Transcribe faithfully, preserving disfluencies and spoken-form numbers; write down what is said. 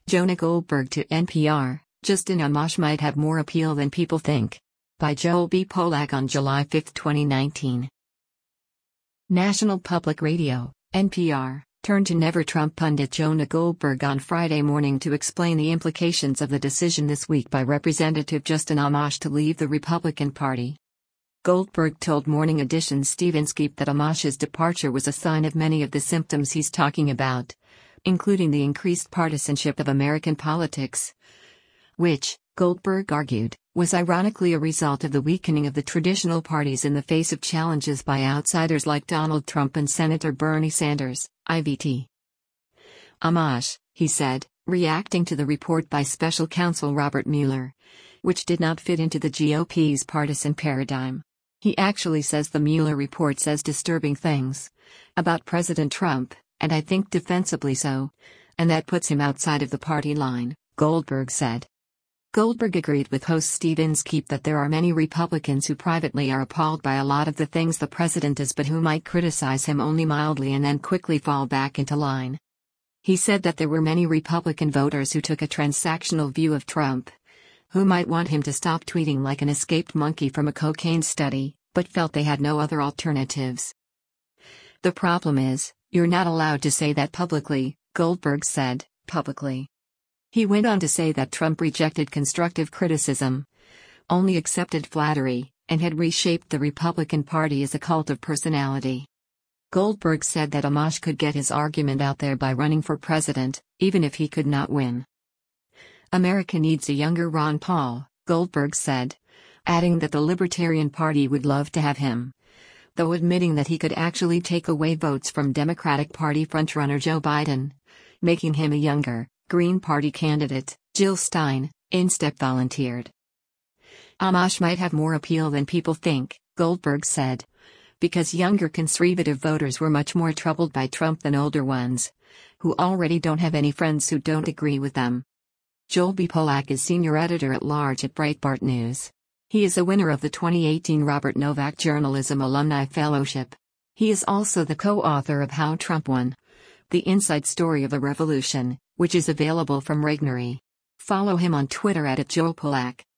Jonah Goldberg to N P R, Justin Amash might have more appeal than people think. By Joel B. Polak on July fifth, twenty nineteen. National Public Radio, N P R, turned to never-Trump pundit Jonah Goldberg on Friday morning to explain the implications of the decision this week by Representative Justin Amash to leave the Republican Party. Goldberg told Morning Edition's Steve Inskeep that Amash's departure was a sign of many of the symptoms he's talking about, including the increased partisanship of American politics, which, Goldberg argued, was ironically a result of the weakening of the traditional parties in the face of challenges by outsiders like Donald Trump and Senator Bernie Sanders, I V T. Amash, he said, reacting to the report by special counsel Robert Mueller, which did not fit into the G O P's partisan paradigm. He actually says the Mueller report says disturbing things about President Trump, and I think defensibly so, and that puts him outside of the party line, Goldberg said. Goldberg agreed with host Steve Inskeep that there are many Republicans who privately are appalled by a lot of the things the president does but who might criticize him only mildly and then quickly fall back into line. He said that there were many Republican voters who took a transactional view of Trump, who might want him to stop tweeting like an escaped monkey from a cocaine study, but felt they had no other alternatives. The problem is, you're not allowed to say that publicly, Goldberg said, publicly. He went on to say that Trump rejected constructive criticism, only accepted flattery, and had reshaped the Republican Party as a cult of personality. Goldberg said that Amash could get his argument out there by running for president, even if he could not win. America needs a younger Ron Paul, Goldberg said, adding that the Libertarian Party would love to have him, though admitting that he could actually take away votes from Democratic Party frontrunner Joe Biden, making him a younger, Green Party candidate. Jill Stein, Instep volunteered. Amash might have more appeal than people think, Goldberg said, because younger conservative voters were much more troubled by Trump than older ones, who already don't have any friends who don't agree with them. Joel B. Polak is senior editor-at-large at Breitbart News. He is a winner of the twenty eighteen Robert Novak Journalism Alumni Fellowship. He is also the co-author of How Trump Won: The Inside Story of a Revolution, which is available from Regnery. Follow him on Twitter at Joel Polak.